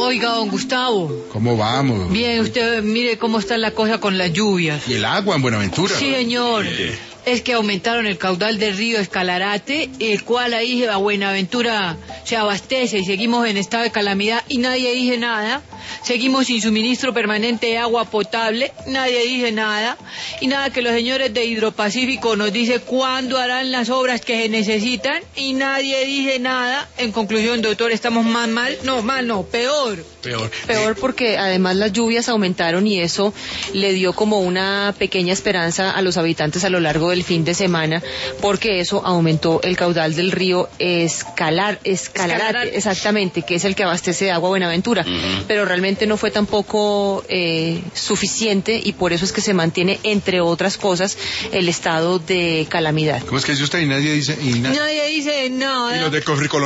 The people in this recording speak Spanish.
Oiga, don Gustavo. ¿Cómo vamos? Bien, usted mire cómo está la cosa con las lluvias. ¿Y el agua en Buenaventura? Sí, señor. Es que aumentaron el caudal del río Escalarate, el cual ahí a Buenaventura se abastece y seguimos en estado de calamidad y nadie dice nada. Seguimos sin suministro permanente de agua potable, nadie dice nada. Y nada, que los señores de Hidropacífico nos dicen cuándo harán las obras que se necesitan y nadie dice nada. En conclusión, doctor, estamos más mal. No, mal no, peor. Peor porque además las lluvias aumentaron y eso le dio como una pequeña esperanza a los habitantes a lo largo del fin de semana, porque eso aumentó el caudal del río Escalarate, exactamente, que es el que abastece de agua a Buenaventura, pero realmente no fue tampoco suficiente y por eso es que se mantiene, entre otras cosas, el estado de calamidad. ¿Cómo es que dice usted? Y nadie dice... Nadie dice nada. Y los de Cofricolombiana